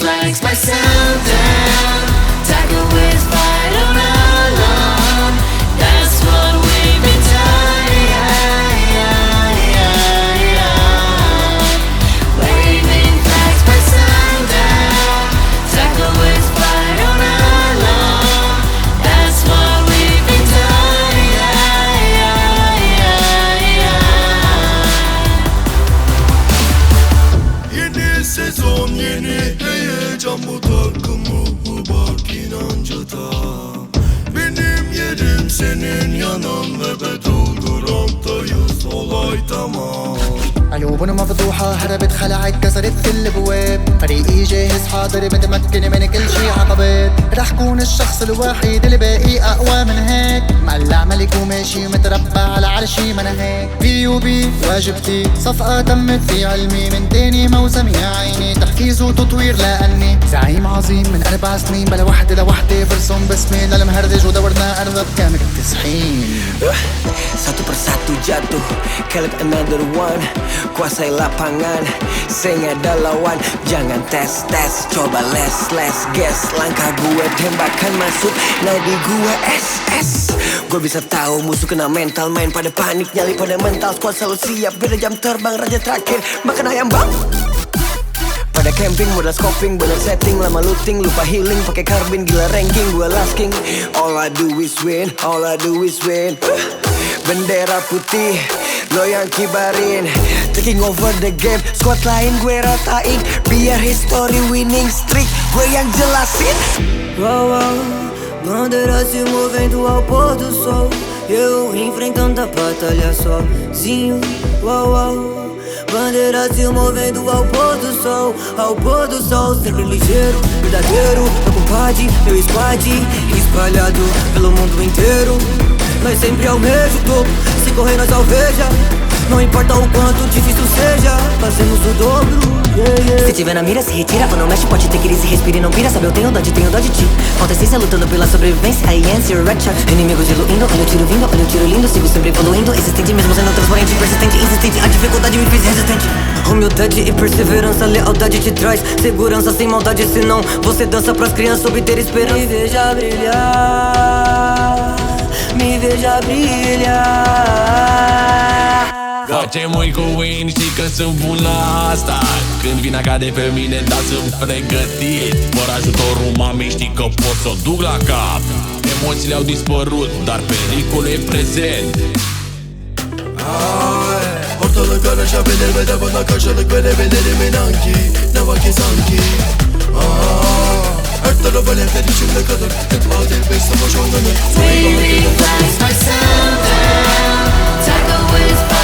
flags by sundown. Tiger with fight on alarm. That's what we've been done. Waving flags by sundown. Tiger with fight on alarm. That's what we've been done. Yeni sezon, yeni heyecan, bu takımı bak inancıda. Benim yerim senin yanan ve Battleground'dayız, olay tamam. قلوبنا مفضوحة هربت خلعت كسرت كل البواب. فريقي جاهز حاضر متمكن من كل شي عقبات. رح كون الشخص الوحيد اللي باقي أقوى من هيك. مقلع ملك وماشي متربع على عرشي ما أنا هيك. بي وبي واجبتي صفقة تمت في علمي من تاني موسم يا عيني. تحفيز وتطوير لأني زعيم عظيم من 4 سنين بلا وحدة لوحدة برسم باسمي للمهردج ودورنا أرض كامل التسحين. Satu persatu jatuh, Caleb another one. Kuasai lapangan, Seng ada lawan. Jangan tes, coba les guess. Langkah gue tembakan masuk, nadi gue SS. Gue bisa tahu musuh kena mental. Main pada panik, nyali pada mental. Squad selalu siap, beda jam terbang. Raja terakhir, makan ayam bang. Pada camping, modal scoping, bener setting. Lama looting, lupa healing, pakai karbin. Gila ranking, gue last king. All I do is win, all I do is win. Bendera putih, lo yang kibarin. Taking over the game, squad lain gue ratain. Biar history winning streak, gue yang jelasin. Uau, uau, bandeira se movendo ao pôr do sol. Eu enfrentando a batalha sozinho. Uau, uau, bandeira se movendo ao pôr do sol. Ao pôr do sol, sempre ligeiro, verdadeiro. Meu compadre, meu squad, espalhado pelo mundo inteiro. Nós sempre almeja o topo, se correr nós alveja. Não importa o quanto difícil seja, fazemos o dobro. Se tiver na mira, se retira ou não mexe, pode ter crise, respira e não pira. Sabe, eu tenho dó de ti. Falta essência lutando pela sobrevivência. I answer red shot, inimigos diluindo. Olha o tiro vindo, olha o tiro lindo. Sigo sempre evoluindo, existente mesmo sendo transparente. Persistente, insistente, a dificuldade me fez resistente. Humildade e perseverança, lealdade te traz segurança sem maldade, senão você dança pras crianças obter esperança. Me veja brilhar, me veja brilhar. Face mâini cu win, știi că sunt bun la asta. Când vine cade pe mine, da, sunt pregătit. Fără ajutorul mamei știi că pot să o duc la cap. Emoțiile au dispărut, dar pericolul e prezent. Ortalık karışabilir ve de buna karşılık verebilirim inan ki. Ne vakit sanki. Her taraf alevler içimde kalır. Hep adil bir savaş oynanır. Waving flags by sundown. Tiger with